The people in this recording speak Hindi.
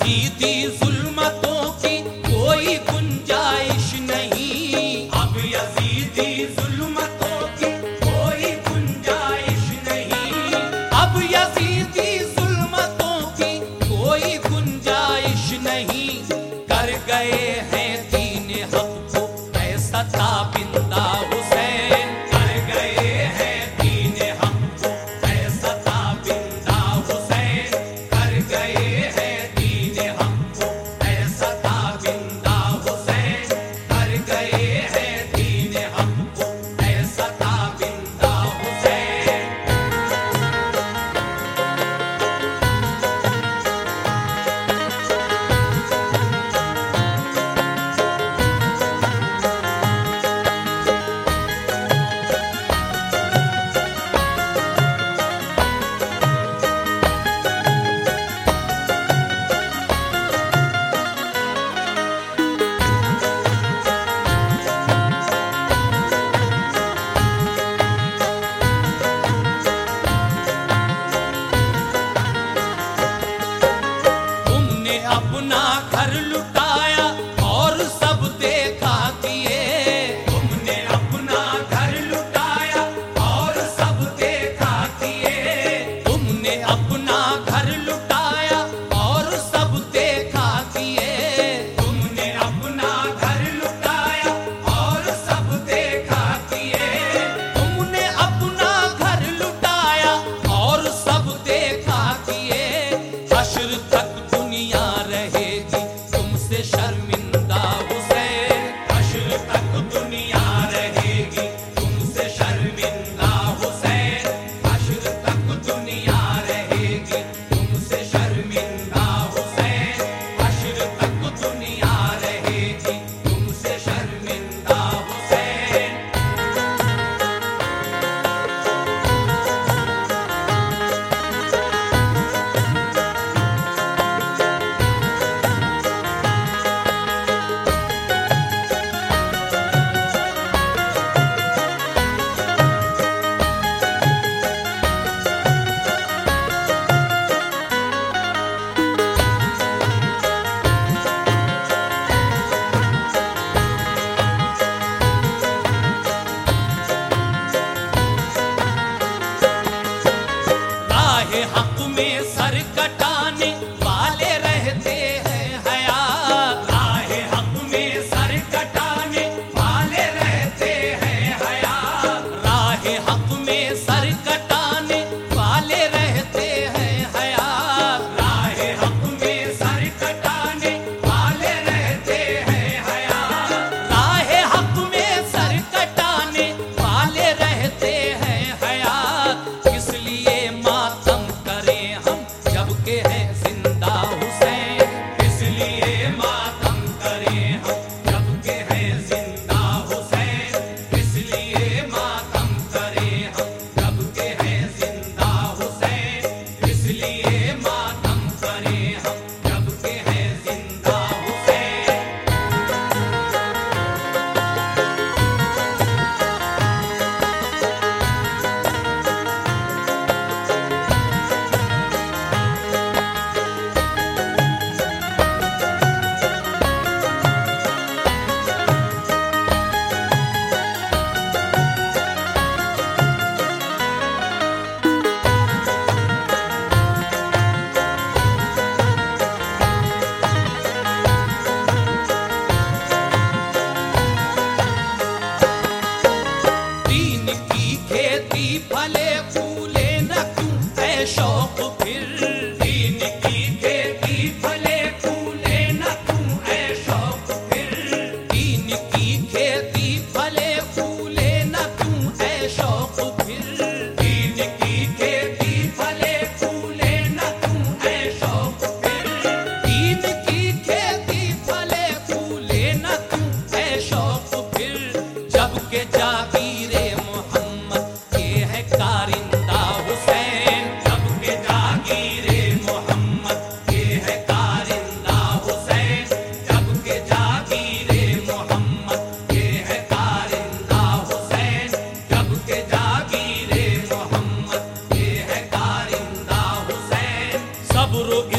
यजीदी जुल्मतों की कोई गुंजाइश नहीं, अब यजीदी जुल्मतों की कोई गुंजाइश नहीं, अब यजीदी जुल्मतों की कोई गुंजाइश नहीं। कर गए हैं दीन हक को ऐसा ताबिंदा हुसैन, कर गए हैं दीन हक को ऐसा ताबिंदा हुसैन, कर गए हैं दीन हक को ऐसा ताबिंदा हुसैन, कर गए हैं दीन हक को ऐसा ताबिंदा हुसैन। तुमने अपना घर लुटाया और सब देखा किए, तुमने अपना घर लुटाया और सब देखा किए, तुमने अपना घर लुटाया और सब देखा किए, तुमने अपना घर लुटाया और सब देखा किए, तुमने अपना घर लुटाया और सब देखा किए। हश्र तक दुनिया रहेगी तुमसे शर्मिंदा हुसैन, हश्र तक दुनिया रहेगी तुमसे शर्मिंदा हुसैन, हश्र तक दुनिया रहेगी तुमसे शर्मिंदा हुसैन, हश्र तक दुनिया रहेगी तुमसे शर्मिंदा हुसैन। राह हक में सर कटाने वाले रहते हैं हयात, राह हक में सर कटाने वाले रहते हैं हयात, राह हक में सर कटाने वाले रहते हैं हयात, राह हक में सर कटाने वाले रहते हैं हयात, राह हक में सर कटाने वाले रहते हैं हयात। किस लिए मातम करें हम जबकि है जिंदा हुसैन, किस लिए मातम करें हम जबकि है जिंदा हुसैन, किस लिए मातम करें हम जबकि है जिंदा हुसैन, किस लिए मातम करें हम जबकि है जिंदा हुसैन। दीन की खेती फले फूले न क्यों है शौक फिर, दीन की खेती फले फूले न क्यों है शौक फिर, दीन की खेती फले फूले न क्यों है शौक फिर, दीन की खेती फले फूले न क्यों है शौक फिर, दीन की खेती फले फूले न क्यों है शौक फिर। जबकि जागीरे मोहम्मद ये है कारिंदा हुसैन, जबकि जागीरे मोहम्मद ये है कारिंदा हुसैन, जबकि जागीरे मोहम्मद ये है कारिंदा हुसैन, जबकि जागीरे मोहम्मद ये है कारिंदा हुसैन। सब